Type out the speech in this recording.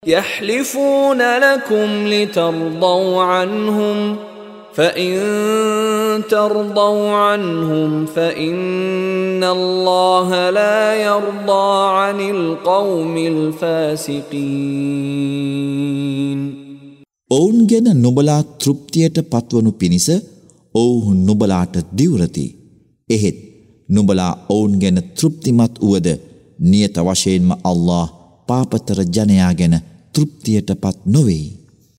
يحلفون لكم لترضوا عنهم فإن ترضوا عنهم فإن الله لا يرضى عن القوم الفاسقين. ඔවුන් ගැන නුඹලා තෘප්තියට පත්වනු පිණිස ඔවුන් නුඹලාට දිවුරති. එහෙත් නුඹලා ඔවුන් ගැන තෘප්තිමත් වුවද නියත වශයෙන්ම අල්ලාහ් පාපතර ජනයා ගැන තෘප්තියට පත් නොවේ.